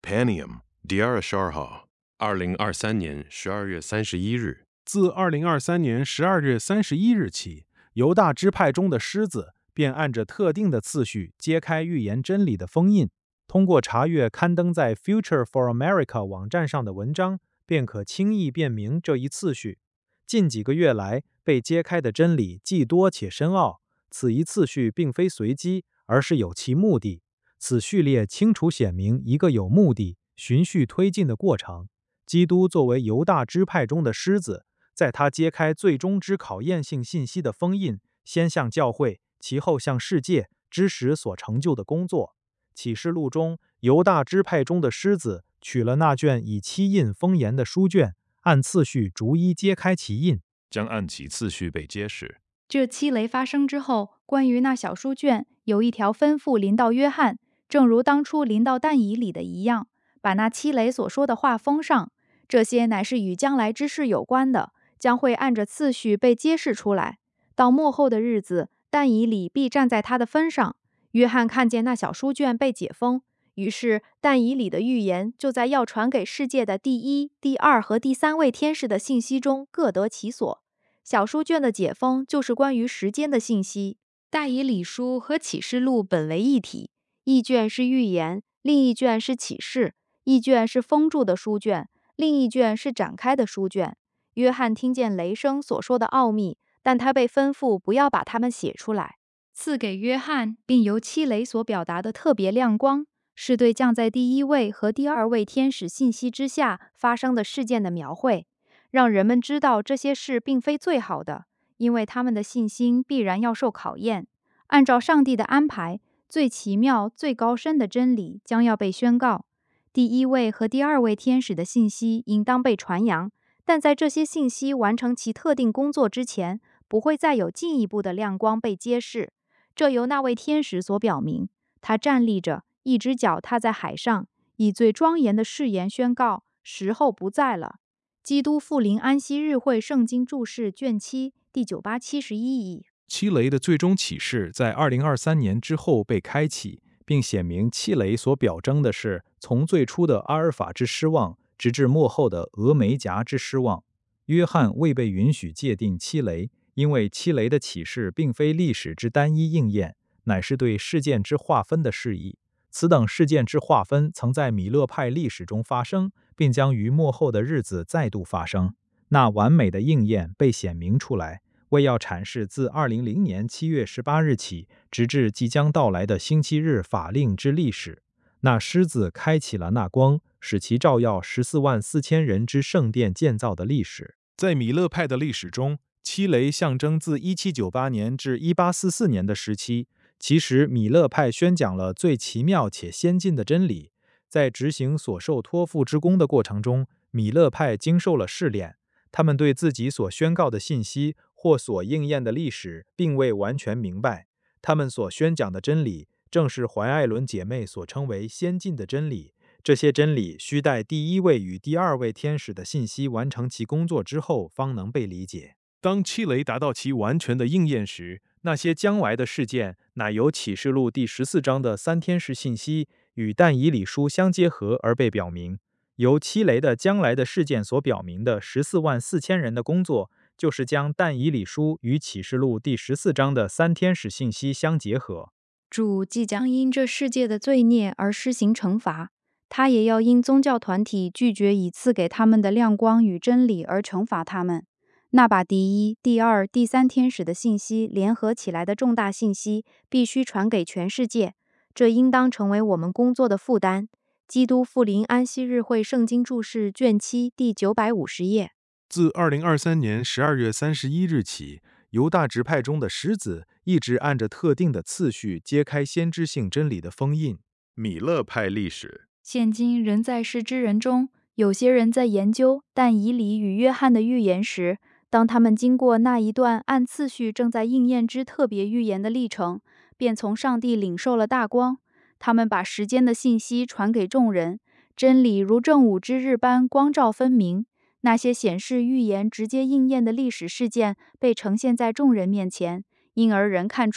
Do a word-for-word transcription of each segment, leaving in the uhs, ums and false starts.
Panium, Diara Sharha。 二零二三年十二月三十一日， 自二零二三年十二月三十一日起，犹大支派中的狮子便按着特定的次序揭开预言真理的封印。通过查阅刊登在 Future for America 网站上的文章，便可轻易辨明这一次序。近几个月来被揭开的真理既多且深奥，此一次序并非随机，而是有其目的。此序列清楚显明一个有目的、循序推进的过程。基督作为犹大支派中的狮子，在他揭开最终之考验性信息的封印，先向教会，其后向世界之时所成就的工作。启示录中，犹大支派中的狮子取了那卷以七印封严的书卷，按次序逐一揭开其印， 将按其次序被揭示。 这七雷发生之后，关于那小书卷，有一条吩咐临到约翰，正如当初临到但以理的一样，把那七雷所说的话封上。这些乃是与将来之事有关的，将会按着次序被揭示出来。到末后的日子，但以理必站在他的分上。约翰看见那小书卷被解封，于是但以理的预言就在要传给世界的第一、第二和第三位天使的信息中各得其所。小书卷的解封就是关于时间的信息。但以理书和启示录本为一体，一卷是预言，另一卷是启示；一卷是封住的书卷，另一卷是展开的书卷。约翰听见雷声所说的奥秘，但他被吩咐不要把它们写出来。赐给约翰并由七雷所表达的特别亮光，是对降在第一位和第二位天使信息之下发生的事件的描绘，让人们知道这些事并非最好的，因为他们的信心必然要受考验。按照上帝的安排，最奇妙、最高深的真理将要被宣告。第一位和第二位天使的信息应当被传扬，但在这些信息完成其特定工作之前，不会再有进一步的亮光被揭示。这由那位天使所表明，他站立着，一只脚踏在海上，以最庄严的誓言宣告：时候不在了。基督复临安息日会圣经注释卷七第九八七十一译。 七雷的最终启示在二零二三年之后被开启，并显明七雷所表征的是从最初的阿尔法之失望，直至末后的俄梅戛之失望。约翰未被允许界定七雷，因为七雷的启示并非历史之单一应验，乃是对事件之划分的示意。此等事件之划分曾在米勒派历史中发生，并将于末后的日子再度发生。那完美的应验被显明出来，为要阐释自二零零年七月十八日起，直至即将到来的星期日法令之历史。那狮子开启了那光，使其照耀十四万四千人之圣殿建造的历史。在米勒派的历史中，七雷象征自一七九八年至一八四四年的时期。其实米勒派宣讲了最奇妙且先进的真理，在执行所受托付之功的过程中，米勒派经受了试炼。他们对自己所宣告的信息或所应验的历史并未完全明白，他们所宣讲的真理正是怀艾伦姐妹所称为先进的真理。这些真理需待第一位与第二位天使的信息完成其工作之后方能被理解。当七雷达到其完全的应验时，那些将来的事件乃由启示录第十四章的三天使信息与但以理书相结合而被表明。由七雷的将来的事件所表明的十四万四千人的工作，就是将但以理书与启示录第十四章的三天使信息相结合。 主即将因这世界的罪孽而施行惩罚，他也要因宗教团体拒绝以赐给他们的亮光与真理而惩罚他们。那把第一、第二、第三天使的信息联合起来的重大信息必须传给全世界，这应当成为我们工作的负担。基督复临安息日会圣经注释卷七第九百五十页。 自二零二三年十二月三十一日起，犹大支派中的狮子一直按着特定的次序揭开先知性真理的封印。 米勒派历史。 现今人在世之人中，有些人在研究但以理与约翰的预言时，当他们经过那一段按次序正在应验之特别预言的历程，便从上帝领受了大光。他们把时间的信息传给众人，真理如正午之日般光照分明。那些显示预言直接应验的历史事件被呈现在众人面前，因而人看出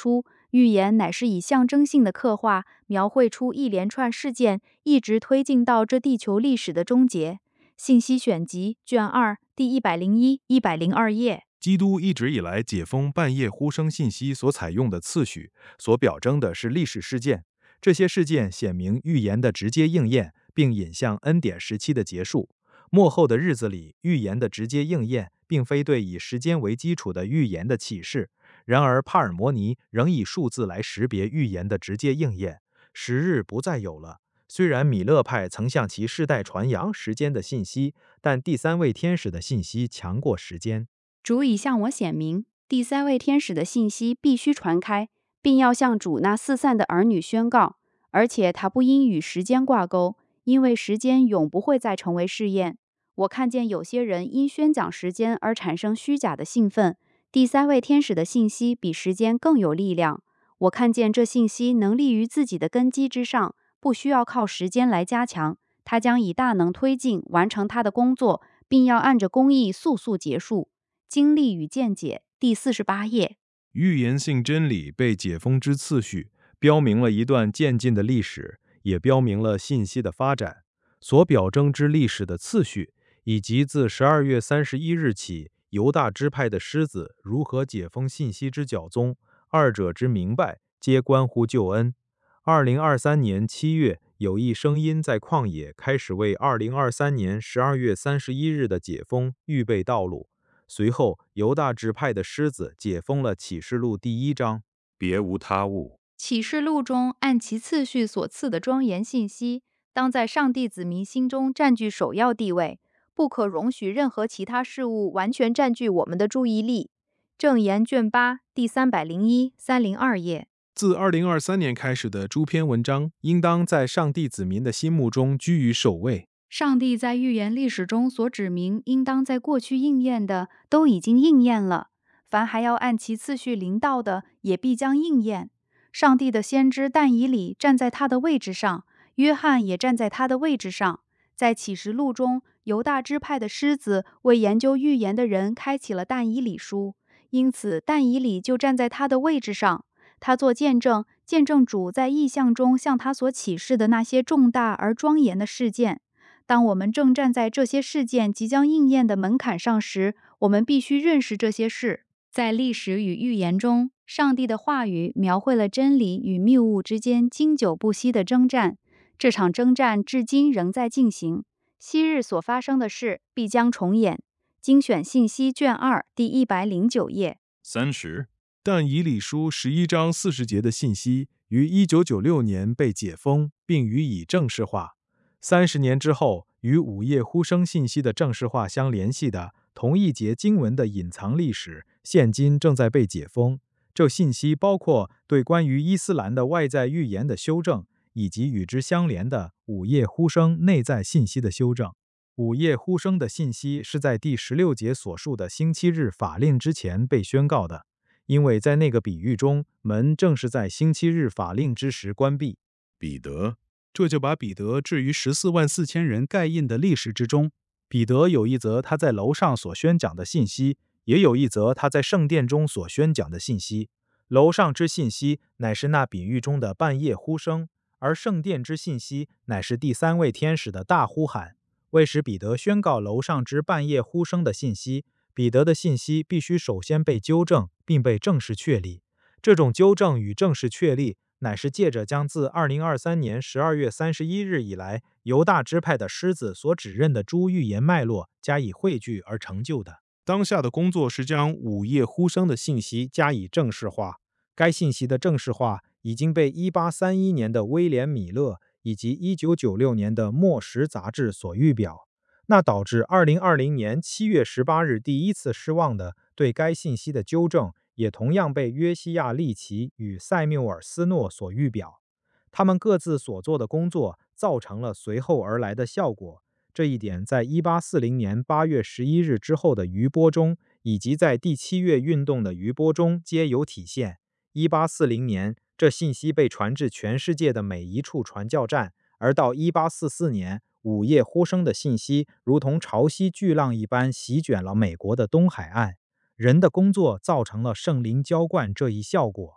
预言乃是以象征性的刻画，描绘出一连串事件，一直推进到这地球历史的终结。信息选集卷二第一百零一、一百零二页。 基督一直以来解封半夜呼声信息所采用的次序，所表征的是历史事件。这些事件显明预言的直接应验，并引向恩典时期的结束。末后的日子里，预言的直接应验，并非对以时间为基础的预言的启示。然而，帕尔摩尼仍以数字来识别预言的直接应验。时日不再有了。虽然米勒派曾向其世代传扬时间的信息，但第三位天使的信息强过时间。 主已向我显明，第三位天使的信息必须传开，并要向主那四散的儿女宣告，而且它不应与时间挂钩，因为时间永不会再成为试验。我看见有些人因宣讲时间而产生虚假的兴奋。第三位天使的信息比时间更有力量。我看见这信息能立于自己的根基之上，不需要靠时间来加强，它将以大能推进完成它的工作，并要按着公义速速结束。经历与见解第四十八页。 预言性真理被解封之次序，标明了一段渐进的历史，也标明了信息的发展。所表征之历史的次序，以及自十二月三十一日起犹大支派的狮子如何解封信息之教宗，二者之明白，皆关乎救恩。二零二三年七月，有一声音在旷野开始为二零二三年十二月三十一日的解封预备道路。随后，犹大支派的狮子解封了启示录第一章。 别无他物。 启示录中按其次序所赐的庄严信息，当在上帝子民心中占据首要地位，不可容许任何其他事物完全占据我们的注意力。正言卷八第三百零一、三零二页。 自二零二三年开始的诸篇文章，应当在上帝子民的心目中居于首位。 上帝在预言历史中所指明应当在过去应验的，都已经应验了；凡还要按其次序临到的，也必将应验。上帝的先知但以理站在他的位置上，约翰也站在他的位置上。在启示录中，犹大支派的狮子为研究预言的人开启了但以理书，因此但以理就站在他的位置上。他做见证，见证主在异象中向他所启示的那些重大而庄严的事件。当我们正站在这些事件即将应验的门槛上时，我们必须认识这些事。在历史与预言中，上帝的话语描绘了真理与谬误之间经久不息的征战。这场征战至今仍在进行。昔日所发生的事必将重演。精选信息卷二第一百零九页。 三十。 但以理书十一章四十节的信息于一九九六年被解封，并予以正式化。三十年之后，与午夜呼声信息的正式化相联系的同一节经文的隐藏历史，现今正在被解封。这信息包括对关于伊斯兰的外在预言的修正，以及与之相连的午夜呼声内在信息的修正。午夜呼声的信息是在第十六节所述的星期日法令之前被宣告的，因为在那个比喻中，门正是在星期日法令之时关闭。 彼得， 这就把彼得置于十四万四千人盖印的历史之中。 彼得有一则他在楼上所宣讲的信息，也有一则他在圣殿中所宣讲的信息。楼上之信息乃是那比喻中的半夜呼声，而圣殿之信息乃是第三位天使的大呼喊。为使彼得宣告楼上之半夜呼声的信息，彼得的信息必须首先被纠正，并被正式确立。这种纠正与正式确立，乃是借着将自二零二三年十二月三十一日以来犹大支派的狮子所指认的诸预言脉络加以汇聚而成就的。当下的工作是将午夜呼声的信息加以正式化。该信息的正式化已经被一八三一年的威廉·米勒以及一九九六年的《末时》杂志所预表。那导致二零二零年七月十八日第一次失望的对该信息的纠正，也同样被约西亚·利奇与塞缪尔·斯诺所预表。他们各自所做的工作造成了随后而来的效果。这一点在一八四零年八月十一日之后的余波中，以及在第七月运动的余波中皆有体现。一八四零年，这信息被传至全世界的每一处传教站，而到一八四四年，午夜呼声的信息如同潮汐巨浪一般席卷了美国的东海岸。人的工作造成了圣灵浇灌这一效果。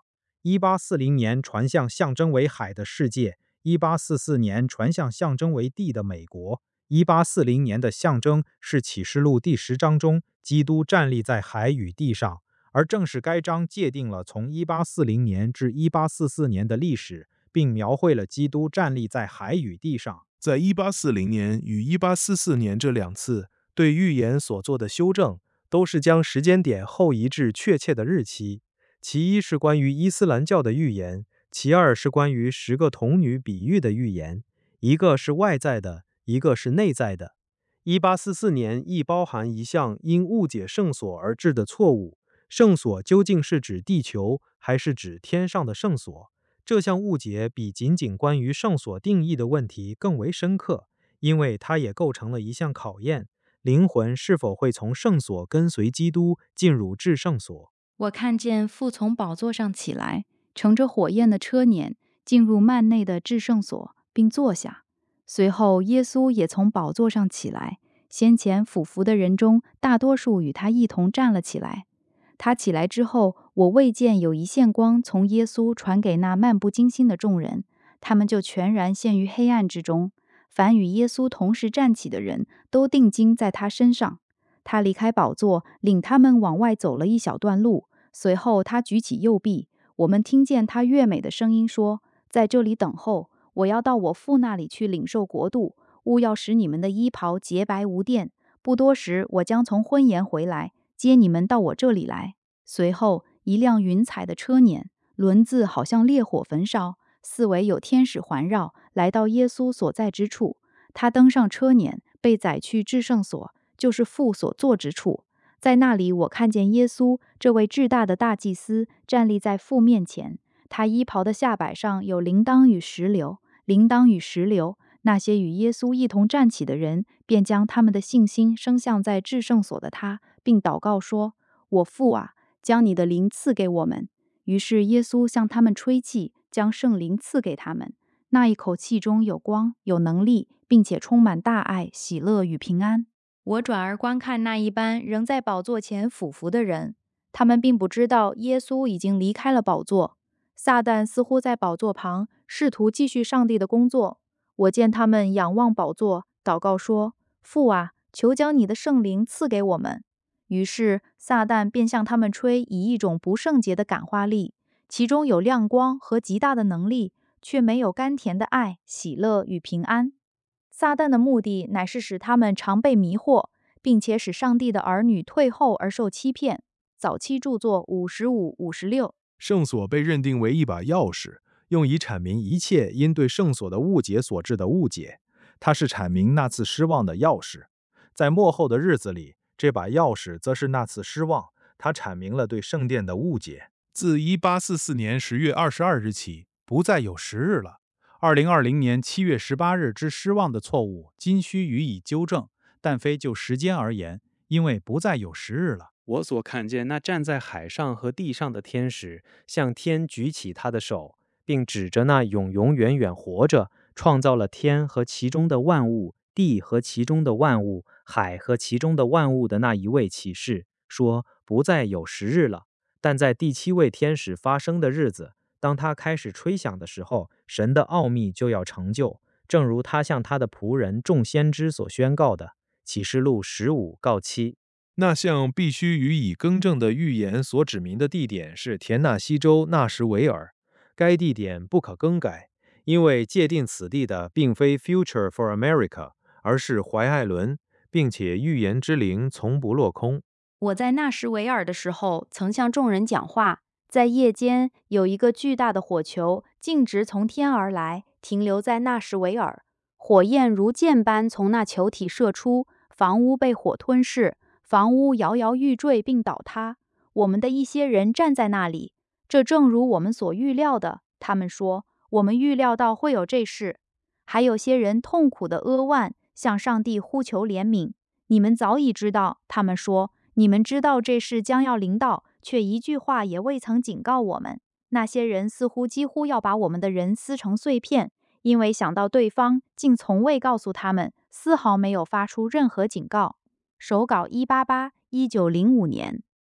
一八四零年传向象征为海的世界，一八四四年传向象征为地的美国。一八四零年的象征是启示录第十章中基督站立在海与地上，而正是该章界定了从一八四零年至一八四四年的历史，并描绘了基督站立在海与地上。 在一八四零年与一八四四年这两次对预言所做的修正，都是将时间点后移至确切的日期。其一是关于伊斯兰教的预言，其二是关于十个童女比喻的预言，一个是外在的，一个是内在的。一八四四年亦包含一项因误解圣所而致的错误，圣所究竟是指地球还是指天上的圣所？这项误解比仅仅关于圣所定义的问题更为深刻，因为它也构成了一项考验：灵魂是否会从圣所跟随基督进入至圣所。 我看见父从宝座上起来，乘着火焰的车辇，进入幔内的至圣所，并坐下。随后耶稣也从宝座上起来，先前俯伏的人中大多数与他一同站了起来。他起来之后，我未见有一线光从耶稣传给那漫不经心的众人，他们就全然陷于黑暗之中。凡与耶稣同时站起的人都定睛在他身上。他离开宝座，领他们往外走了一小段路，随后他举起右臂，我们听见他悦美的声音说：在这里等候，我要到我父那里去领受国度，务要使你们的衣袍洁白无玷。不多时，我将从婚宴回来，接你们到我这里来。随后一辆云彩的车辇，轮子好像烈火焚烧，四围有天使环绕，来到耶稣所在之处。他登上车辇，被载去至圣所，就是父所坐之处。在那里，我看见耶稣这位至大的大祭司站立在父面前，他衣袍的下摆上有铃铛与石榴，铃铛与石榴。那些与耶稣一同站起的人，便将他们的信心升向在至圣所的他，并祷告说：我父啊，将你的灵赐给我们。于是耶稣向他们吹气，将圣灵赐给他们。那一口气中有光，有能力，并且充满大爱、喜乐与平安。我转而观看那一班仍在宝座前俯伏的人，他们并不知道耶稣已经离开了宝座。撒旦似乎在宝座旁，试图继续上帝的工作。我见他们仰望宝座，祷告说：父啊，求将你的圣灵赐给我们。于是撒旦便向他们吹以一种不圣洁的感化力，其中有亮光和极大的能力，却没有甘甜的爱、喜乐与平安。撒旦的目的乃是使他们常被迷惑，并且使上帝的儿女退后而受欺骗。早期著作五十五、五十六。 圣所被认定为一把钥匙，用以阐明一切因对圣所的误解所致的误解。它是阐明那次失望的钥匙。在末后的日子里，这把钥匙则是那次失望，它阐明了对圣殿的误解。自一八四四年十月二十二日起，不再有十日了。 二零二零年七月十八日之失望的错误，今须予以纠正，但非就时间而言，因为不再有十日了。 我所看见那站在海上和地上的天使，向天举起他的手，并指着那永永远远活着、创造了天和其中的万物、地和其中的万物、海和其中的万物的那一位启示，说：不再有十日了。但在第七位天使发生的日子，当他开始吹响的时候，神的奥秘就要成就，正如他向他的仆人众先知所宣告的。启示录十五告七。 那项必须予以更正的预言所指明的地点是田纳西州纳什维尔，该地点不可更改，因为界定此地的并非 Future for America， 而是怀艾伦，并且预言之灵从不落空。 我在纳什维尔的时候，曾向众人讲话。在夜间，有一个巨大的火球径直从天而来，停留在纳什维尔。火焰如箭般从那球体射出，房屋被火吞噬，房屋摇摇欲坠并倒塌。我们的一些人站在那里，这正如我们所预料的。他们说：我们预料到会有这事。还有些人痛苦的扼腕，向上帝呼求怜悯。你们早已知道，他们说，你们知道这事将要临到，却一句话也未曾警告我们。那些人似乎几乎要把我们的人撕成碎片，因为想到对方竟从未告诉他们，丝毫没有发出任何警告。手稿一八八，一九零五年。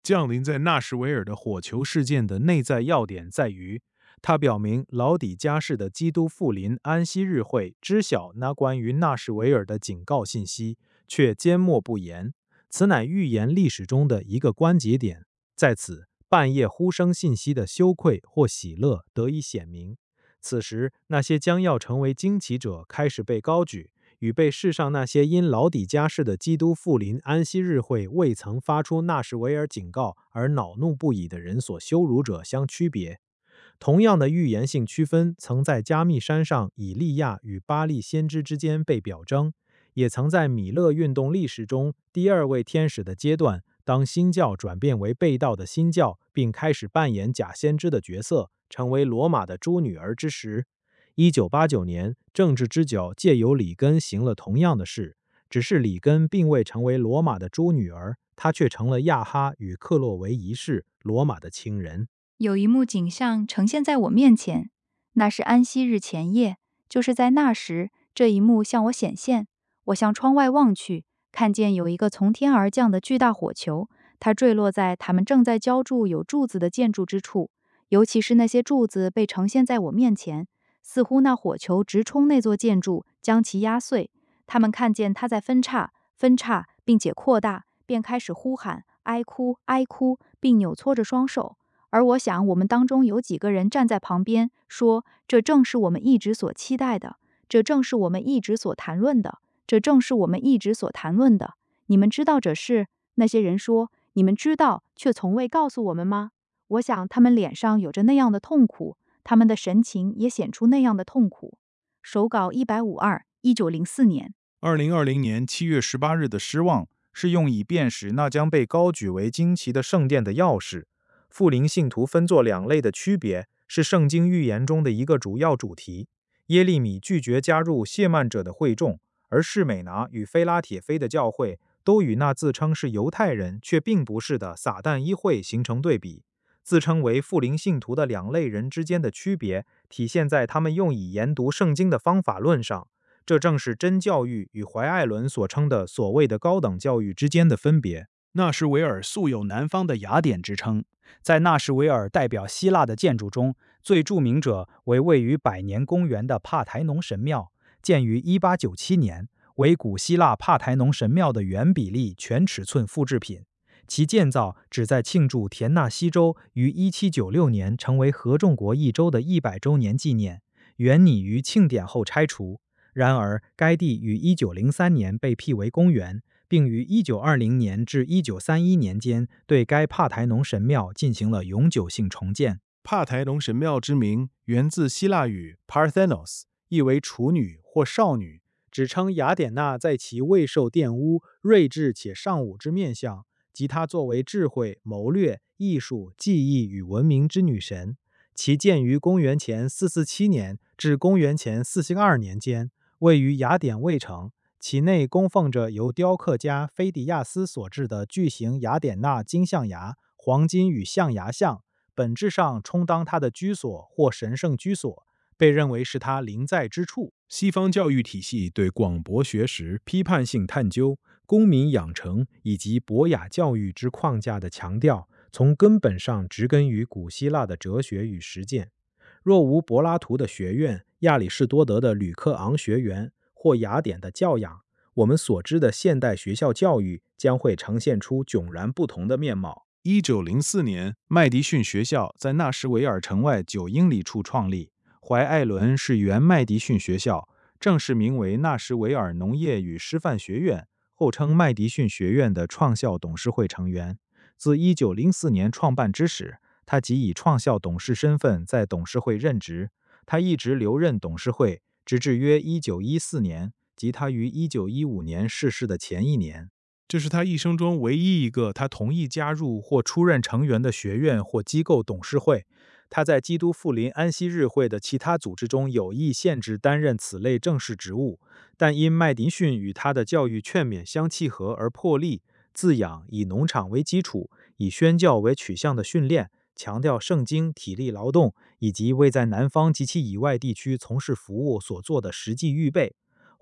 降临在纳什维尔的火球事件的内在要点在于，它表明老底加市的基督复临安息日会知晓那关于纳什维尔的警告信息，却缄默不言。此乃预言历史中的一个关节点，在此半夜呼声信息的羞愧或喜乐得以显明。此时，那些将要成为惊奇者开始被高举，与被世上那些因老底加市的基督复临安息日会未曾发出纳什维尔警告而恼怒不已的人所羞辱者相区别。同样的预言性区分曾在加密山上以利亚与巴利先知之间被表征，也曾在米勒运动历史中第二位天使的阶段，当新教转变为被盗的新教，并开始扮演假先知的角色，成为罗马的猪女儿之时。一九八九年，政治之角借由里根行了同样的事，只是里根并未成为罗马的猪女儿，他却成了亚哈与克洛维一世罗马的情人。 有一幕景象呈现在我面前，那是安息日前夜，就是在那时，这一幕向我显现。我向窗外望去，看见有一个从天而降的巨大火球，它坠落在他们正在浇筑有柱子的建筑之处，尤其是那些柱子被呈现在我面前，似乎那火球直冲那座建筑，将其压碎。他们看见它在分叉、分叉，并且扩大，便开始呼喊、哀哭、哀哭，并扭搓着双手。而我想，我们当中有几个人站在旁边，说：“这正是我们一直所期待的，这正是我们一直所谈论的，这正是我们一直所谈论的。你们知道这事？”那些人说：“你们知道，却从未告诉我们吗？”我想，他们脸上有着那样的痛苦，他们的神情也显出那样的痛苦。手稿一百五十二，一九零四年。 二零二零年七月十八日的失望，是用以辨识那将被高举为惊奇的圣殿的钥匙。复临信徒分作两类的区别，是圣经预言中的一个主要主题。耶利米拒绝加入谢曼者的会众，而士美拿与菲拉铁菲的教会都与那自称是犹太人却并不是的撒旦一会形成对比。自称为复临信徒的两类人之间的区别，体现在他们用以研读圣经的方法论上。这正是真教育与怀艾伦所称的所谓的高等教育之间的分别。 纳什维尔素有南方的雅典之称，在纳什维尔代表希腊的建筑中，最著名者为位于百年公园的帕台农神庙，建于一八九七年，为古希腊帕台农神庙的原比例全尺寸复制品。其建造旨在庆祝田纳西州于一七九六年成为合众国一州的一百周年纪念，原拟于庆典后拆除。然而，该地于一九零三年被辟为公园，并于一九二零年至一九三一年间对该帕台农神庙进行了永久性重建。 帕台农神庙之名源自希腊语 Parthenos， 意为处女或少女， 指称雅典娜在其未受玷污、睿智且尚武之面相，及她作为智慧、谋略、艺术、技艺与文明之女神。其建于公元前四四七年至公元前四四二年间，位于雅典卫城。其内供奉着由雕刻家菲迪亚斯所制的巨型雅典娜金象牙、黄金与象牙像，本质上充当她的居所或神圣居所，被认为是她临在之处。 西方教育体系对广博学识、批判性探究、公民养成以及博雅教育之框架的强调，从根本上植根于古希腊的哲学与实践。若无柏拉图的学院、亚里士多德的吕克昂学园或雅典的教养，我们所知的现代学校教育将会呈现出迥然不同的面貌。一九零四年，麦迪逊学校在纳什维尔城外九英里处创立。怀艾伦是原麦迪逊学校，正式名为纳什维尔农业与师范学院，后称麦迪逊学院的创校董事会成员。自一九零四年创办之时，他即以创校董事身份在董事会任职。他一直留任董事会，直至约一九一四年，即他于一九一五年逝世的前一年。这是他一生中唯一一个他同意加入或出任成员的学院或机构董事会。他在基督复临安息日会的其他组织中有意限制担任此类正式职务，但因麦迪逊与他的教育劝勉相契合而破例，自养以农场为基础、以宣教为取向的训练，强调圣经、体力劳动以及为在南方及其以外地区从事服务所做的实际预备。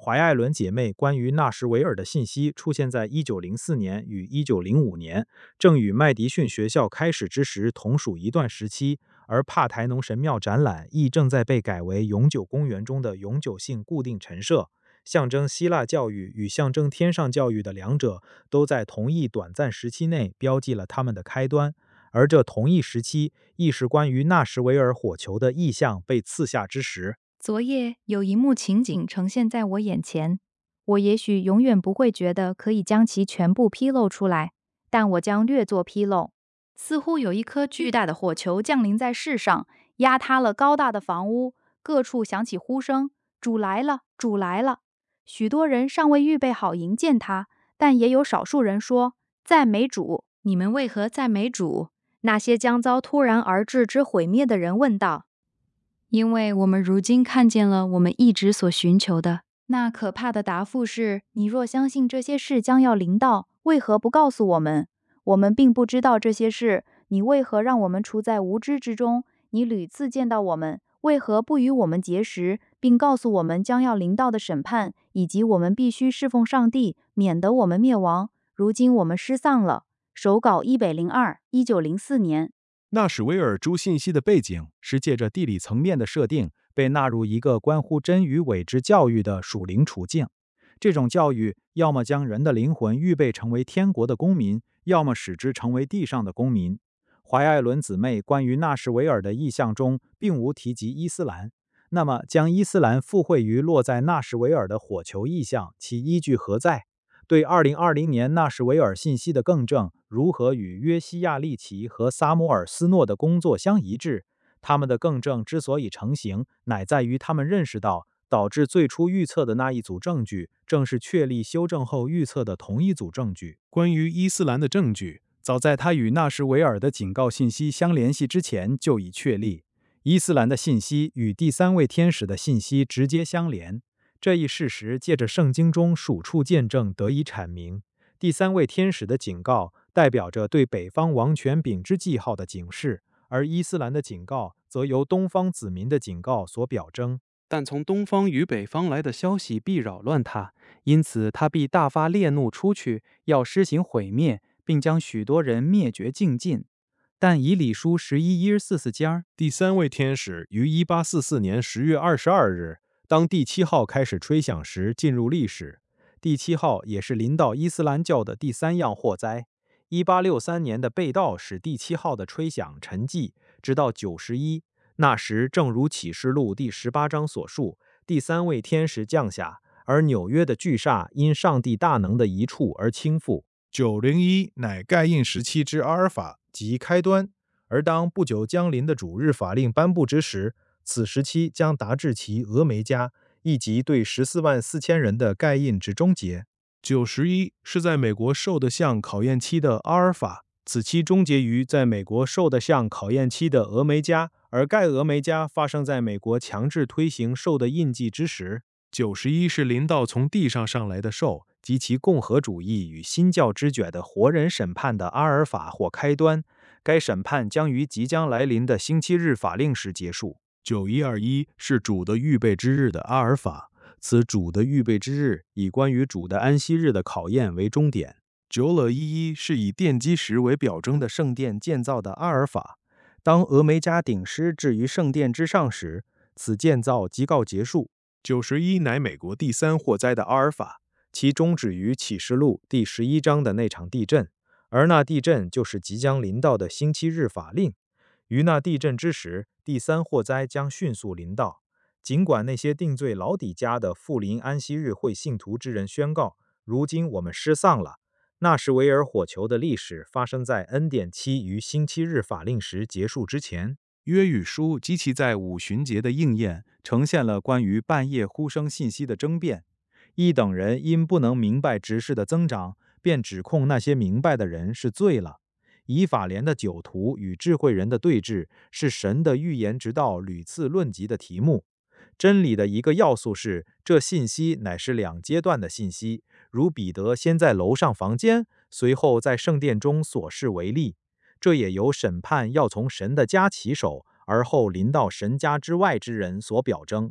怀艾伦姐妹关于纳什维尔的信息出现在一九零四年与一九零五年，正与麦迪逊学校开始之时同属一段时期，而帕台农神庙展览亦正在被改为永久公园中的永久性固定陈设。象征希腊教育与象征天上教育的两者都在同一短暂时期内标记了他们的开端，而这同一时期亦是关于纳什维尔火球的意象被赐下之时。 昨夜有一幕情景呈现在我眼前，我也许永远不会觉得可以将其全部披露出来，但我将略作披露。似乎有一颗巨大的火球降临在世上，压塌了高大的房屋，各处响起呼声：主来了，主来了！许多人尚未预备好迎见他，但也有少数人说：赞美主！你们为何赞美主？那些将遭突然而至之毁灭的人问道。因为我们如今看见了我们一直所寻求的。那可怕的答复是：你若相信这些事将要临到，为何不告诉我们？我们并不知道这些事，你为何让我们处在无知之中？你屡次见到我们，为何不与我们结识，并告诉我们将要临到的审判，以及我们必须侍奉上帝，免得我们灭亡？如今我们失丧了。手稿一百零二，一九零四年。 纳什维尔诸信息的背景是借着地理层面的设定，被纳入一个关乎真与伪之教育的属灵处境。这种教育要么将人的灵魂预备成为天国的公民，要么使之成为地上的公民。怀艾伦姊妹关于纳什维尔的意象中并无提及伊斯兰，那么将伊斯兰附会于落在纳什维尔的火球意象，其依据何在？对二零二零年纳什维尔信息的更正如何与约西亚利奇和萨摩尔斯诺的工作相一致？他们的更正之所以成型，乃在于他们认识到，导致最初预测的那一组证据，正是确立修正后预测的同一组证据。关于伊斯兰的证据，早在他与纳什维尔的警告信息相联系之前就已确立。伊斯兰的信息与第三位天使的信息直接相连。这一事实借着圣经中数处见证得以阐明。第三位天使的警告代表着对北方王权秉之记号的警示，而伊斯兰的警告则由东方子民的警告所表征。 但从东方与北方来的消息必扰乱他，因此他必大发烈怒出去，要施行毁灭，并将许多人灭绝尽尽。但以理书十一一四四间， 第三位天使于一八四四年十月二十二日，当第七号开始吹响时进入历史。第七号也是临到伊斯兰教的第三样祸灾。一八六三年的被盗使第七号的吹响沉寂，直到九十一。那时正如启示录第十八章所述，第三位天使降下，而纽约的巨煞因上帝大能的一处而倾覆。九零一乃盖印时期之阿尔法即开端，而当不久将临的主日法令颁布之时，此时期将达至其俄梅加，以及对十四万四千人的盖印之终结。九十一是在美国受的像考验期的阿尔法，此期终结于在美国受的像考验期的俄梅加，而盖俄梅加发生在美国强制推行兽的印记之时。九十一是临到从地上上来的兽及其共和主义与新教之卷的活人审判的阿尔法或开端，该审判将于即将来临的星期日法令时结束。九一二一是主的预备之日的阿尔法，此主的预备之日以关于主的安息日的考验为终点。九了一一是以奠基石为表征的圣殿建造的阿尔法，当俄梅加顶狮置于圣殿之上时，此建造即告结束。九十一乃美国第三祸灾的阿尔法，其终止于启示录第十一章的那场地震，而那地震就是即将临到的星期日法令。于那地震之时，第三祸灾将迅速临到。尽管那些定罪老底嘉的富临安息日会信徒之人宣告，如今我们失丧了，纳什维尔火球的历史发生在恩典期于星期日法令时结束之前。约语书及其在五旬节的应验，呈现了关于半夜呼声信息的争辩。一等人因不能明白执事的增长，便指控那些明白的人是罪了。以法莲的酒徒与智慧人的对峙，是神的预言之道屡次论及的题目。真理的一个要素是，这信息乃是两阶段的信息，如彼得先在楼上房间，随后在圣殿中所事为例。这也由审判要从神的家起手，而后临到神家之外之人所表征。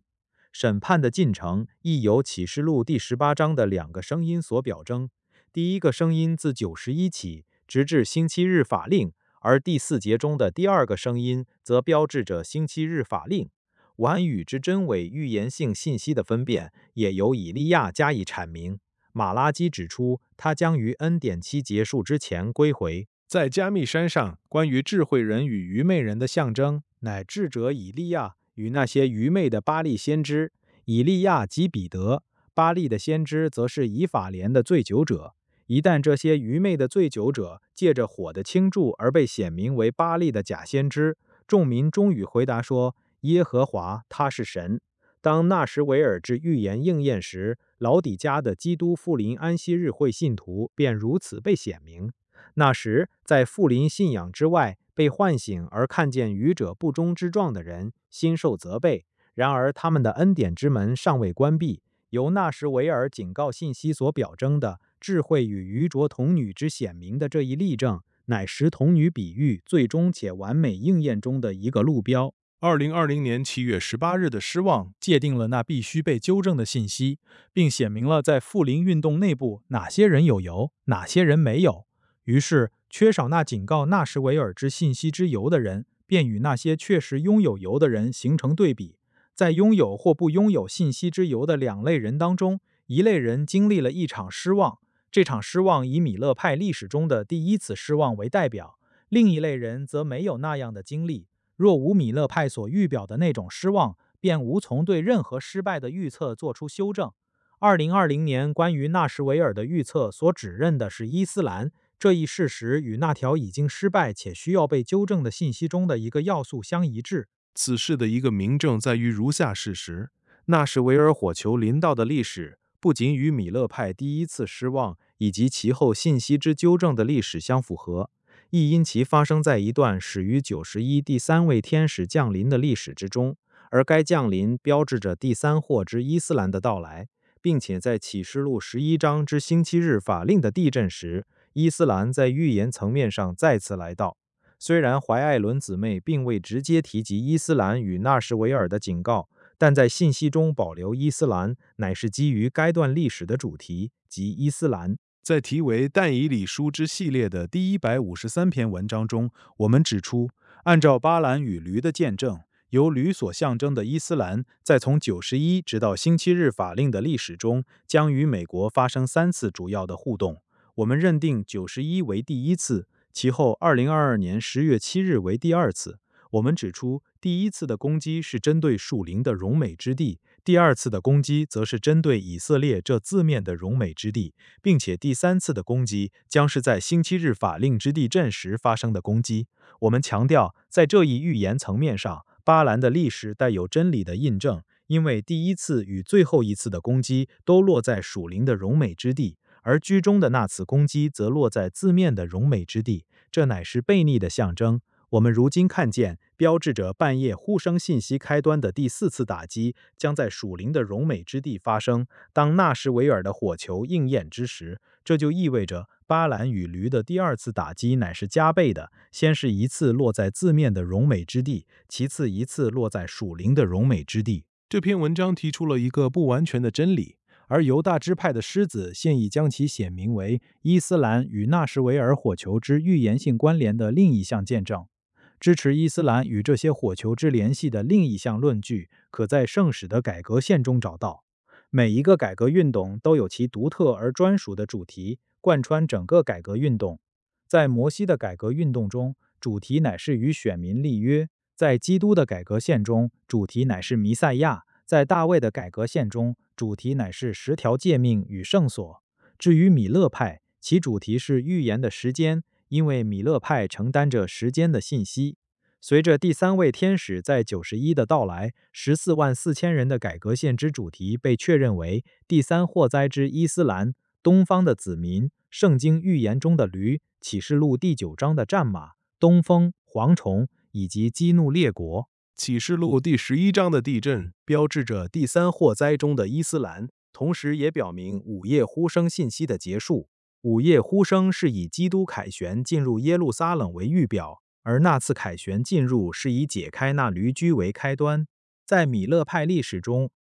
审判的进程亦由启示录第十八章的两个声音所表征。第一个声音自九十一起，直至星期日法令，而第四节中的第二个声音则标志着星期日法令。晚语之真伪预言性信息的分辨也由以利亚加以阐明。马拉基指出，他将于恩典期结束之前归回。 在加密山上，关于智慧人与愚昧人的象征，乃智者以利亚与那些愚昧的巴力先知。以利亚即彼得，巴力的先知则是以法莲的醉酒者。一旦这些愚昧的醉酒者借着火的倾注而被显明为巴力的假先知，众民终于回答说：耶和华他是神。当纳什维尔之预言应验时，老底嘉的基督复临安息日会信徒便如此被显明。那时，在复临信仰之外被唤醒而看见愚者不忠之状的人，心受责备。然而他们的恩典之门尚未关闭。由纳什维尔警告信息所表征的智慧与愚拙童女之显明的这一例证，乃使童女比喻最终且完美应验中的一个路标。 二零二零年七月十八日的失望界定了那必须被纠正的信息，并显明了在复临运动内部哪些人有油，哪些人没有。于是，缺少那警告纳什维尔之信息之油的人，便与那些确实拥有油的人形成对比。在拥有或不拥有信息之油的两类人当中，一类人经历了一场失望，这场失望以米勒派历史中的第一次失望为代表；另一类人则没有那样的经历。若无米勒派所预表的那种失望，便无从对任何失败的预测做出修正。二零二零年关于纳什维尔的预测所指认的是伊斯兰，这一事实与那条已经失败且需要被纠正的信息中的一个要素相一致。 此事的一个明证在于如下事实：纳什维尔火球临到的历史不仅与米勒派第一次失望以及其后信息之纠正的历史相符合，亦因其发生在一段始于九十一第三位天使降临的历史之中，而该降临标志着第三祸之伊斯兰的到来，并且在启示录十一章之星期日法令的地震时，伊斯兰在预言层面上再次来到。虽然怀艾伦姊妹并未直接提及伊斯兰与纳什维尔的警告，但在信息中保留伊斯兰，乃是基于该段历史的主题，即伊斯兰。在题为《但以理书》之系列的第一百五十三篇文章中，我们指出，按照巴兰与驴的见证，由驴所象征的伊斯兰，在从九十一直到星期日法令的历史中，将与美国发生三次主要的互动。我们认定九十一为第一次，其后二零二二年十月七日为第二次。我们指出，第一次的攻击是针对属灵的荣美之地，第二次的攻击则是针对以色列这字面的荣美之地，并且第三次的攻击将是在星期日法令之地震时发生的攻击。我们强调，在这一预言层面上，巴兰的历史带有真理的印证，因为第一次与最后一次的攻击都落在属灵的荣美之地，而居中的那次攻击则落在字面的荣美之地，这乃是悖逆的象征。我们如今看见，标志着半夜呼声信息开端的第四次打击将在属灵的荣美之地发生。当纳什维尔的火球应验之时，这就意味着巴兰与驴的第二次打击乃是加倍的，先是一次落在字面的荣美之地，其次一次落在属灵的荣美之地。这篇文章提出了一个不完全的真理，而犹大支派的狮子现已将其显明为伊斯兰与纳什维尔火球之预言性关联的另一项见证。支持伊斯兰与这些火球之联系的另一项论据，可在圣史的改革线中找到。每一个改革运动都有其独特而专属的主题，贯穿整个改革运动。在摩西的改革运动中，主题乃是与选民立约；在基督的改革线中，主题乃是弥赛亚；在大卫的改革线中，主题乃是十条诫命与圣所。至于米勒派，其主题是预言的时间，因为米勒派承担着时间的信息。随着第三位天使在九十一的到来，十四万四千人的改革线之主题被确认为第三祸灾之伊斯兰、东方的子民、圣经预言中的驴、启示录第九章的战马、东风、蝗虫以及激怒列国。启示录第十一章的地震标志着第三祸灾中的伊斯兰，同时也表明午夜呼声信息的结束。午夜呼声是以基督凯旋进入耶路撒冷为预表，而那次凯旋进入是以解开那驴驹为开端。在米勒派历史中，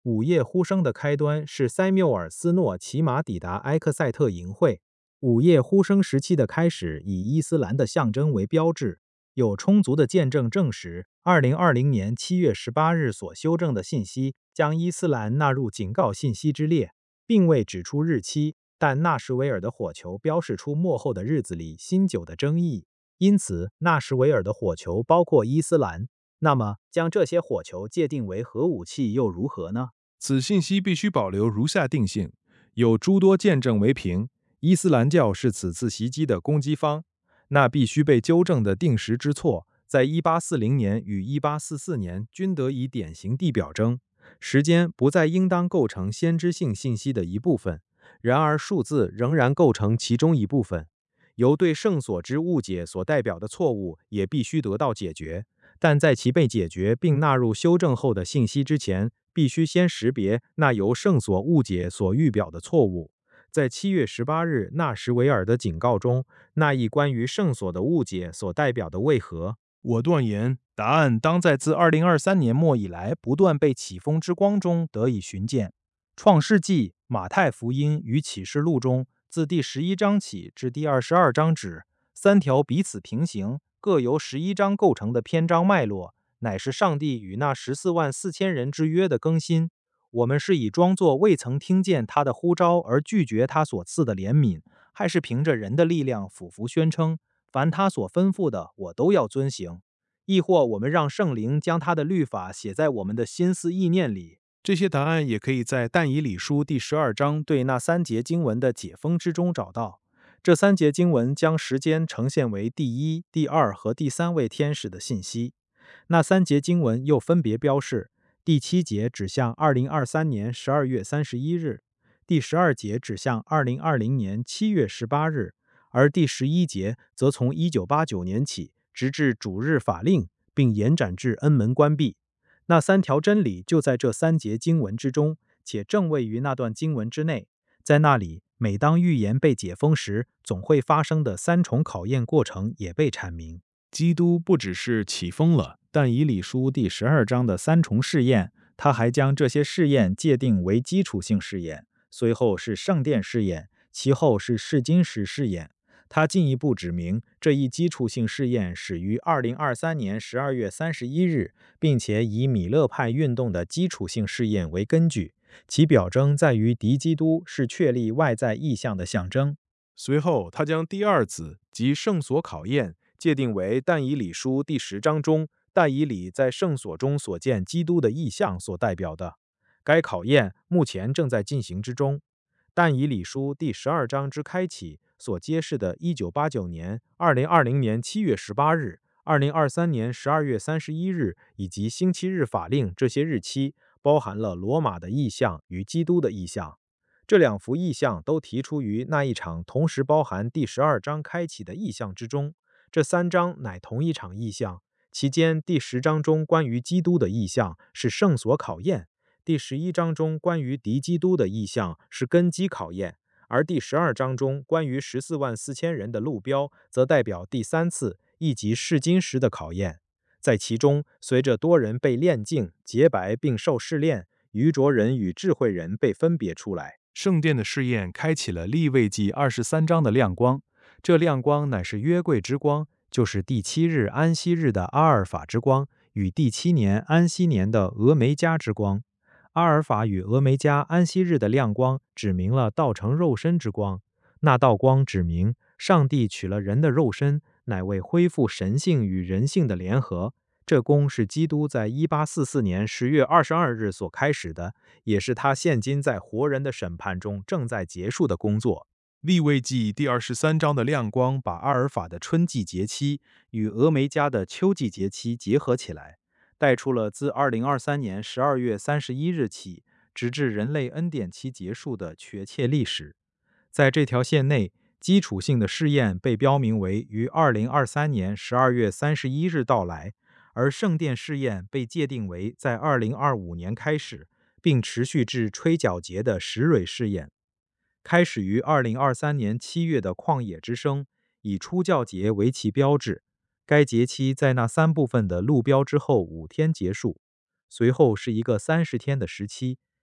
午夜呼声的开端是塞缪尔斯诺骑马抵达埃克塞特营会。午夜呼声时期的开始以伊斯兰的象征为标志，有充足的见证证实，二零二零年七月十八日所修正的信息将伊斯兰纳入警告信息之列，并未指出日期，但纳什维尔的火球标示出末后的日子里新酒的争议，因此纳什维尔的火球包括伊斯兰。那么，将这些火球界定为核武器又如何呢？ 此信息必须保留如下定性：有诸多见证为凭，伊斯兰教是此次袭击的攻击方。那必须被纠正的定时之错，在一八四零年与一八四四年均得以典型地表征，时间不再应当构成先知性信息的一部分，然而数字仍然构成其中一部分。由对圣所之误解所代表的错误也必须得到解决，但在其被解决并纳入修正后的信息之前，必须先识别那由圣所误解所预表的错误。在七月十八日纳什维尔的警告中，那一关于圣所的误解所代表的为何？ 我断言，答案当在自二零二三年末以来不断被启封之光中得以寻见。创世纪、马太福音与启示录中，自第十一章起至第二十二章止，三条彼此平行、各由十一章构成的篇章脉络，乃是上帝与那十四万四千人之约的更新。我们是以装作未曾听见他的呼召而拒绝他所赐的怜悯，还是凭着人的力量俯伏宣称，凡他所吩咐的，我都要遵行？亦或我们让圣灵将他的律法写在我们的心思意念里？ 这些答案也可以在但以理书第十二章对那三节经文的解封之中找到。这三节经文将时间呈现为第一、第二和第三位天使的信息。那三节经文又分别标示：第七节指向二零二三年十二月三十一日，第十二节指向二零二零年七月十八日，而第十一节则从一九八九年起，直至主日法令，并延展至恩门关闭。那三条真理就在这三节经文之中，且正位于那段经文之内。在那里，每当预言被解封时，总会发生的三重考验过程也被阐明。基督不只是启封了但以理书第十二章的三重试验，他还将这些试验界定为基础性试验，随后是圣殿试验，其后是试金石试验。他进一步指明，这一基础性试验始于二零二三年十二月三十一日，并且以米勒派运动的基础性试验为根据，其表征在于敌基督是确立外在意象的象征。随后，他将第二子即圣所考验界定为但以理书第十章中但以理在圣所中所见基督的意象所代表的。该考验目前正在进行之中。但以理书第十二章之开启所揭示的一九八九年、二零二零年七月十八日、二零二三年十二月三十一日以及星期日法令这些日期，包含了罗马的意象与基督的意象。这两幅意象都提出于那一场同时包含第十二章开启的意象之中。这三章乃同一场意象，其间第十章中关于基督的意象是圣所考验，第十一章中关于敌基督的意象是根基考验，而第十二章中关于十四万四千人的路标则代表第三次亦即试金石的考验。在其中，随着多人被炼净、洁白并受试炼，愚拙人与智慧人被分别出来。圣殿的试验开启了利未记二十三章的亮光，这亮光乃是约柜之光，就是第七日安息日的阿尔法之光与第七年安息年的俄梅加之光。阿尔法与俄梅加安息日的亮光指明了道成肉身之光，那道光指明上帝取了人的肉身，乃为恢复神性与人性的联合。这功是基督在一八四四年十月二十二日所开始的，也是他现今在活人的审判中正在结束的工作。利未记第二十三章的亮光把阿尔法的春季节期与俄梅加的秋季节期结合起来，带出了自二零二三年十二月三十一日起，直至人类恩典期结束的确切历史。在这条线内，基础性的试验被标明为于二零二三年十二月三十一日到来，而圣殿试验被界定为在二零二五年开始，并持续至吹角节的石蕊试验。开始于二零二三年七月的旷野之声，以初教节为其标志。该节期在那三部分的路标之后五天结束，随后是一个三十天的时期，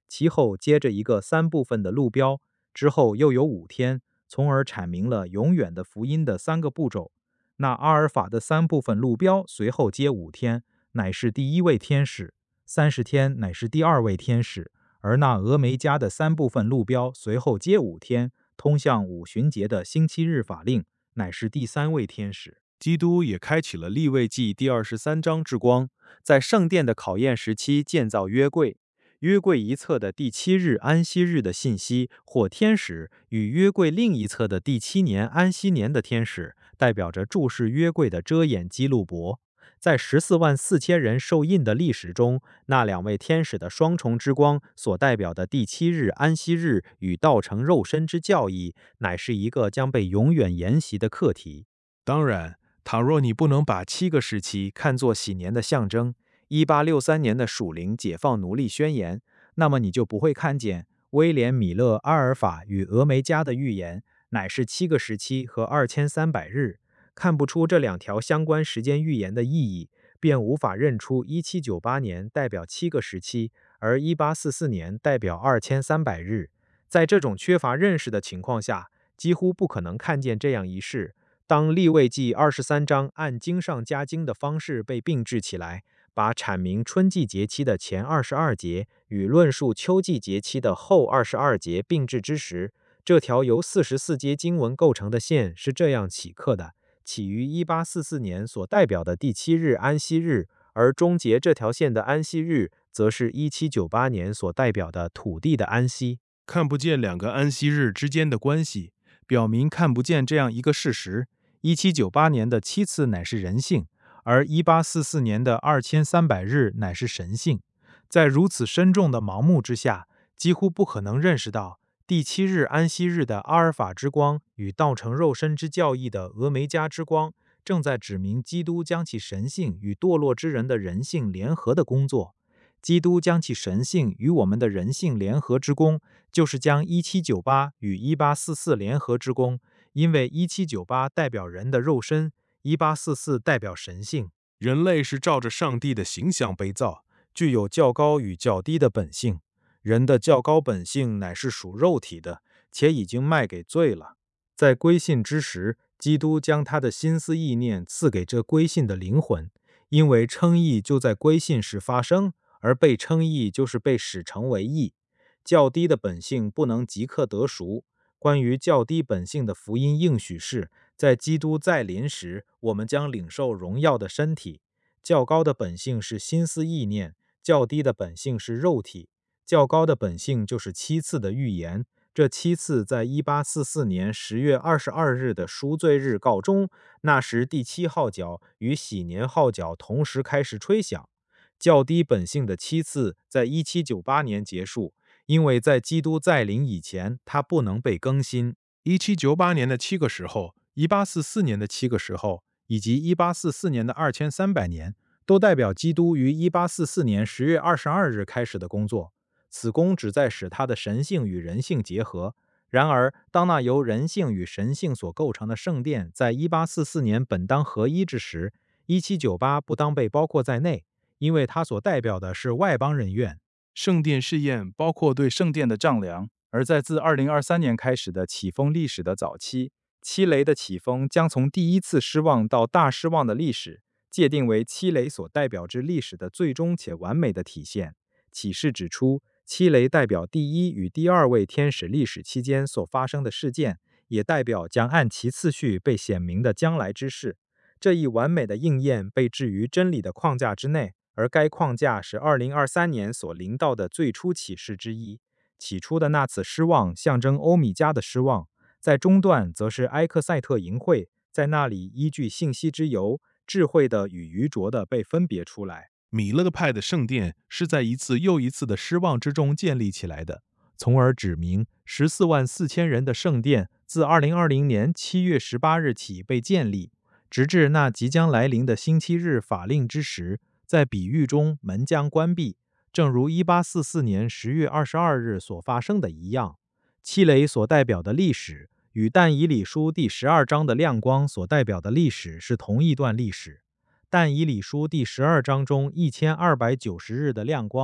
其后接着一个三部分的路标，之后又有五天，从而阐明了永远的福音的三个步骤。那阿尔法的三部分路标随后接五天，乃是第一位天使；三十天乃是第二位天使。而那俄梅加的三部分路标随后接五天，通向五旬节的星期日法令，乃是第三位天使。 基督也开启了利未记第二十三章之光，在圣殿的考验时期建造约柜。约柜一侧的第七日安息日的信息或天使，与约柜另一侧的第七年安息年的天使，代表着注视约柜的遮掩基路伯。在十四万四千人受印的历史中，那两位天使的双重之光所代表的第七日安息日与道成肉身之教义，乃是一个将被永远沿袭的课题。 当然，倘若你不能把七个时期看作喜年的象征，一八六三年的属灵解放奴隶宣言，那么你就不会看见威廉·米勒·阿尔法与俄梅加的预言乃是七个时期和二千三百日，看不出这两条相关时间预言的意义，便无法认出一七九八年代表七个时期，而一八四四年代表二千三百日。在这种缺乏认识的情况下，几乎不可能看见这样一事。当利未记二十三章按经上加经的方式被并置起来，把阐明春季节期的前二十二节与论述秋季节期的后二十二节并置之时，这条由四十四节经文构成的线是这样起刻的：起于一八四四年所代表的第七日安息日，而终结这条线的安息日，则是一七九八年所代表的土地的安息。 看不见两个安息日之间的关系，表明看不见这样一个事实：一七九八年的七次乃是人性，而一八四四年的二千三百日乃是神性。在如此深重的盲目之下，几乎不可能认识到第七日安息日的阿尔法之光与道成肉身之教义的俄梅加之光，正在指明基督将其神性与堕落之人的人性联合的工作。基督将其神性与我们的人性联合之功，就是将一七九八与一八四四联合之功。因为一七九八代表人的肉身，一八四四代表神性。人类是照着上帝的形象被造，具有较高与较低的本性。人的较高本性乃是属肉体的，且已经卖给罪了。在归信之时，基督将他的心思意念赐给这归信的灵魂，因为称义就在归信时发生，而被称义就是被使成为义。较低的本性不能即刻得赎。关于较低本性的福音应许是，在基督再临时，我们将领受荣耀的身体。较高的本性是心思意念，较低的本性是肉体。较高的本性就是七次的预言，这七次在一八四四年十月二十二日的赎罪日告终，那时第七号角与喜年号角同时开始吹响。较低本性的七次在一七九八年结束，因为在基督再临以前，它不能被更新。一七九八年的七个时候，一八四四年的七个时候，以及一八四四年的二千三百年，都代表基督于一八四四年十月二十二日开始的工作。此功旨在使他的神性与人性结合。然而，当那由人性与神性所构成的圣殿在一八四四年本当合一之时，一七九八不当被包括在内，因为它所代表的是外邦人院。圣殿试验包括对圣殿的丈量，而在自二零二三年开始的起风历史的早期，七雷的起风将从第一次失望到大失望的历史，界定为七雷所代表之历史的最终且完美的体现。启示指出，七雷代表第一与第二位天使历史期间所发生的事件，也代表将按其次序被显明的将来之事。这一完美的应验被置于真理的框架之内，而该框架是二零二三年所临到的最初启示之一。起初的那次失望象征欧米迦的失望，在中段则是埃克塞特营会，在那里依据信息之由，智慧的与愚拙的被分别出来。米勒派的圣殿是在一次又一次的失望之中建立起来的，从而指明十四万四千人的圣殿自二零二零年七月十八日起被建立，直至那即将来临的星期日法令之时，在比喻中门将关闭，正如一八四四年十月二十二日所发生的一样。七雷所代表的历史与但以理书第十二章的亮光所代表的历史是同一段历史。但以理书第十二章中一千二百九十日的亮光，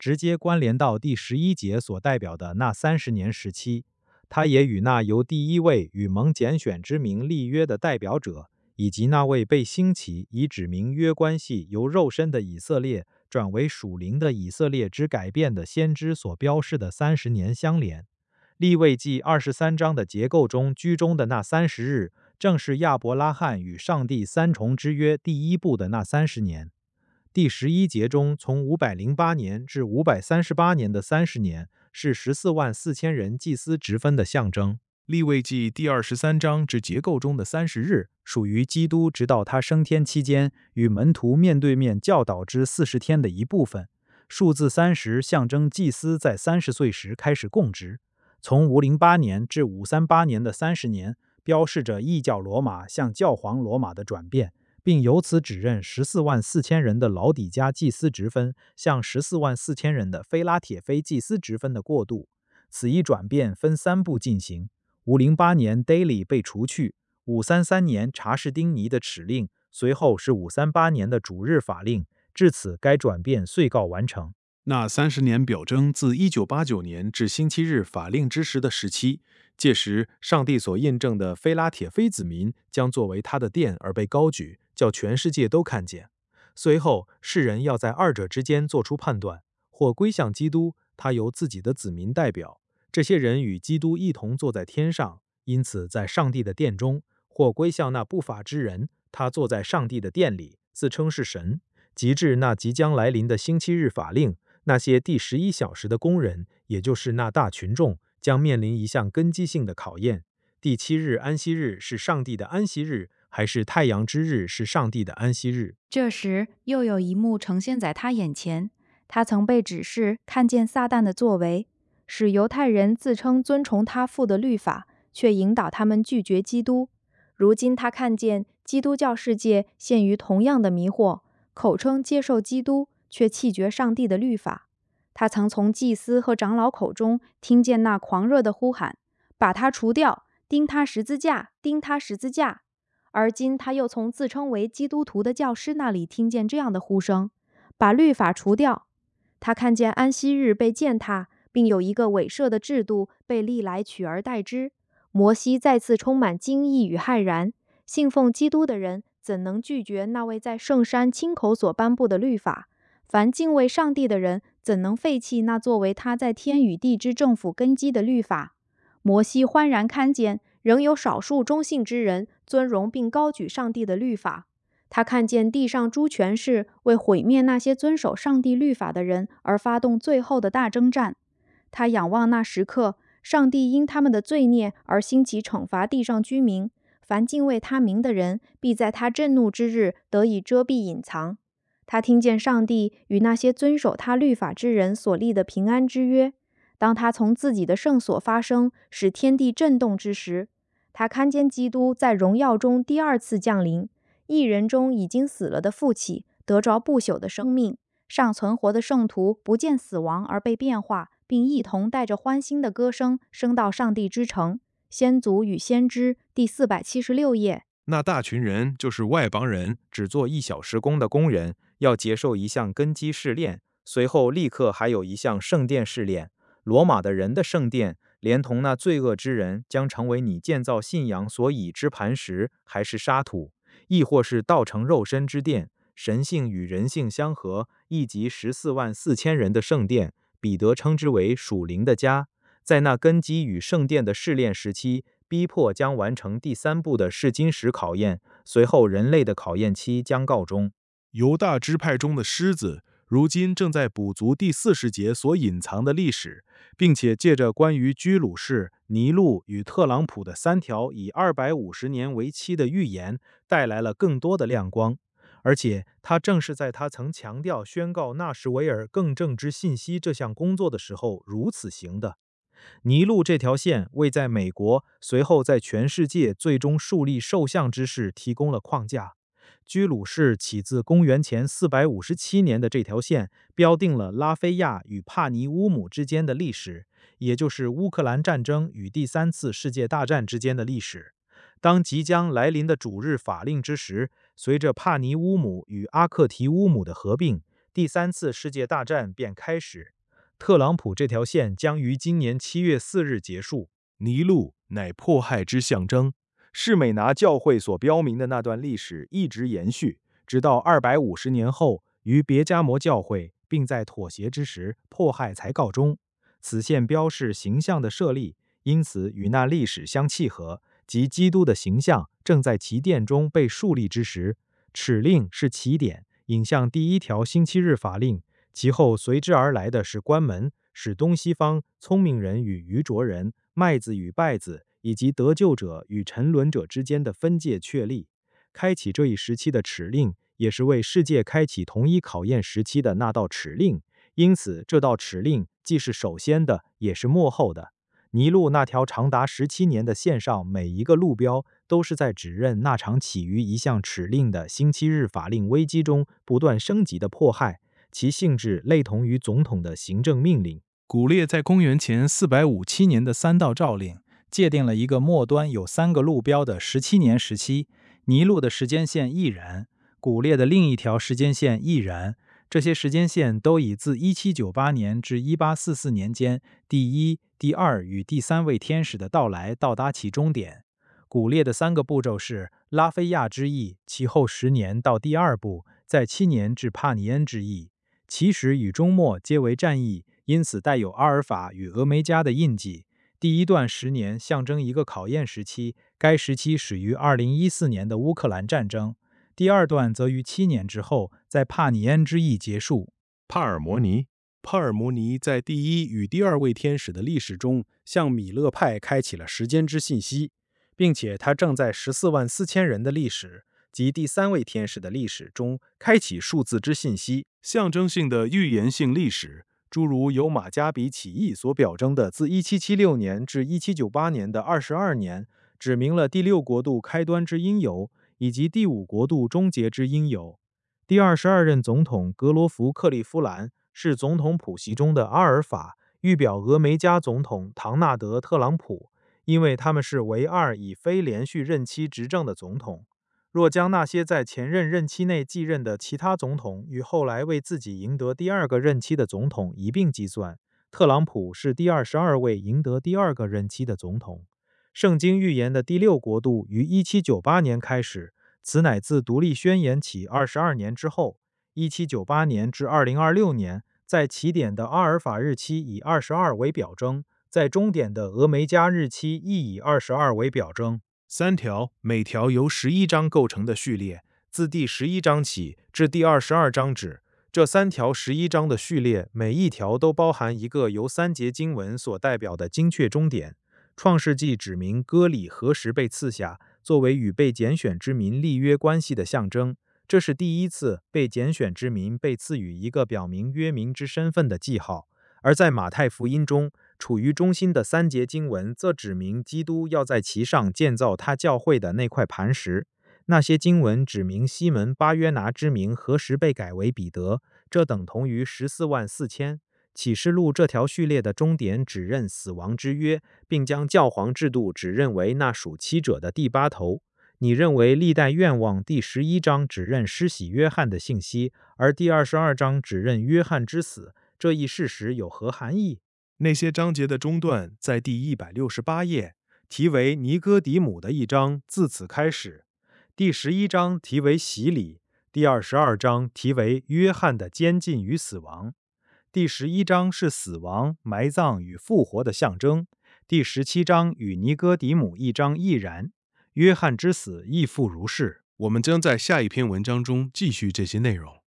直接关联到第十一节所代表的那三十年时期。它也与那由第一位与蒙拣选之名立约的代表者，以及那位被兴起以指明约关系由肉身的以色列转为属灵的以色列之改变的先知所标示的三十年相连。利未记二十三章的结构中居中的那三十日，正是亚伯拉罕与上帝三重之约第一步的那三十年。第十一节中从五百零八年至五百三十八年的三十年，是十四万四千人祭司职分的象征。 利未记第二十三章之结构中的三十日， 属于基督直到他升天期间与门徒面对面教导之四十天的一部分。数字三十象征祭司在三十岁时开始供职。从五零八年至五三八年的三十年，标示着异教罗马向教皇罗马的转变，并由此指认十四万四千人的老底嘉祭司职分向十四万四千人的菲拉铁菲祭司职分的过渡。此一转变分三步进行。五零八年 Daily 被除去，五三三年查士丁尼的敕令，随后是五三八年的主日法令，至此该转变遂告完成。 那三十年表征自一九八九年至星期日法令之时的时期，届时上帝所印证的菲拉铁菲子民将作为他的殿而被高举，叫全世界都看见。随后世人要在二者之间做出判断，或归向基督，他由自己的子民代表，这些人与基督一同坐在天上，因此在上帝的殿中；或归向那不法之人，他坐在上帝的殿里，自称是神。及至那即将来临的星期日法令，那些第十一小时的工人，也就是那大群众，将面临一项根基性的考验：第七日安息日是上帝的安息日，还是太阳之日是上帝的安息日？ 这时又有一幕呈现在他眼前，他曾被指示看见撒旦的作为，使犹太人自称遵从他父的律法，却引导他们拒绝基督。如今他看见基督教世界陷于同样的迷惑，口称接受基督，却弃绝上帝的律法。他曾从祭司和长老口中听见那狂热的呼喊，把他除掉，钉他十字架，钉他十字架。而今他又从自称为基督徒的教师那里听见这样的呼声，把律法除掉。他看见安息日被践踏，并有一个伪设的制度被历来取而代之。摩西再次充满惊异与骇然，信奉基督的人怎能拒绝那位在圣山亲口所颁布的律法？凡敬畏上帝的人怎能废弃那作为他在天与地之政府根基的律法？摩西欢然看见仍有少数忠信之人尊荣并高举上帝的律法。他看见地上诸权势为毁灭那些遵守上帝律法的人而发动最后的大征战。他仰望那时刻，上帝因他们的罪孽而兴起惩罚地上居民，凡敬畏他名的人必在他震怒之日得以遮蔽隐藏。他听见上帝与那些遵守他律法之人所立的平安之约。当他从自己的圣所发声，使天地震动之时，他看见基督在荣耀中第二次降临，一人中已经死了的复起，得着不朽的生命，尚存活的圣徒不见死亡而被变化，并一同带着欢欣的歌声升到上帝之城。先祖与先知第四百七十六页。 那大群人就是外邦人，只做一小时工的工人，要接受一项根基试炼，随后立刻还有一项圣殿试炼。罗马的人的圣殿，连同那罪恶之人，将成为你建造信仰所倚之磐石，还是沙土，亦或是道成肉身之殿，神性与人性相合，亦即十四万四千人的圣殿。彼得称之为属灵的家。在那根基与圣殿的试炼时期，逼迫将完成第三步的试金石考验，随后人类的考验期将告终。 犹大支派中的狮子如今正在补足第四十节所隐藏的历史，并且借着关于居鲁士、尼禄与特朗普的三条以二百五十年为期的预言，带来了更多的亮光。而且他正是在他曾强调宣告纳什维尔更正之信息这项工作的时候如此行的。尼禄这条线为在美国，随后在全世界最终树立兽像之势提供了框架。居鲁士起自公元前四百五十七年的这条线，标定了拉菲亚与帕尼乌姆之间的历史，也就是乌克兰战争与第三次世界大战之间的历史。当即将来临的主日法令之时，随着帕尼乌姆与阿克提乌姆的合并， 第三次世界大战便开始。特朗普这条线将于今年七月四日结束。 尼禄乃迫害之象征，士美拿教会所标明的那段历史一直延续，直到二百五十年后于别迦摩教会，并在妥协之时迫害才告终。此线标示形象的设立，因此与那历史相契合，即基督的形象正在其殿中被树立之时。齿令是起点，引向第一条星期日法令，其后随之而来的是关门，使东西方、聪明人与愚拙人、麦子与稗子，以及得救者与沉沦者之间的分界确立。开启这一时期的齿令，也是为世界开启同一考验时期的那道齿令，因此这道齿令既是首先的，也是末后的。尼禄那条长达十七年的线上每一个路标，都是在指认那场起于一项齿令的星期日法令危机中不断升级的迫害，其性质类同于总统的行政命令。 古列在公元前四百五十七年的三道诏令，界定了一个末端有三个路标的十七年时期。尼禄的时间线亦然，古列的另一条时间线亦然。这些时间线都以自一七九八年至一八四四年间第一、第二与第三位天使的到来到达其终点。古列的三个步骤是拉菲亚之役，其后十年到第二部，在七年至帕尼恩之役。起始与终末皆为战役，因此带有阿尔法与俄梅加的印记。第一段十年象征一个考验时期，该时期始于二零一四年的乌克兰战争。第二段则于七年之后，在帕尼恩之役结束。 帕尔摩尼， 帕尔摩尼在第一与第二位天使的历史中，向米勒派开启了时间之信息，并且他正在十四万四千人的历史及第三位天使的历史中开启数字之信息。象征性的预言性历史，诸如由马加比起义所表征的自一七七六年至一七九八年的二十二年，指明了第六国度开端之因由，以及第五国度终结之因由。第二十二任总统格罗弗克利夫兰是总统谱系中的阿尔法，预表俄梅加总统唐纳德特朗普，因为他们是唯二以非连续任期执政的总统。若将那些在前任任期内继任的其他总统与后来为自己赢得第二个任期的总统一并计算，特朗普是第二十二位赢得第二个任期的总统。圣经预言的第六国度于一七九八年开始，此乃自独立宣言起二十二年之后。一七九八年至二零二六年，在起点的阿尔法日期以二十二为表征，在终点的俄梅加日期亦以二十二为表征。三条每条由十一章构成的序列，自第十一章起至第二十二章止。这三条十一章的序列，每一条都包含一个由三节经文所代表的精确终点。创世纪指明割礼何时被赐下，作为与被拣选之民立约关系的象征。这是第一次被拣选之民被赐予一个表明约民之身份的记号。而在马太福音中，处于中心的三节经文则指明基督要在其上建造他教会的那块磐石。那些经文指明西门巴约拿之名何时被改为彼得，这等同于十四万四千。启示录这条序列的终点指认死亡之约，并将教皇制度指认为那属七者的第八头。你认为历代愿望第十一章指认施洗约翰的信息，而第二十二章指认约翰之死，这一事实有何含义？那些章节的中段在第一百六十八页，题为尼哥底母的一章自此开始。第十一章题为洗礼，第二十二章题为约翰的监禁与死亡。第十一章是死亡、埋葬与复活的象征。第十七章与尼哥底母一章亦然。约翰之死亦复如是。我们将在下一篇文章中继续这些内容。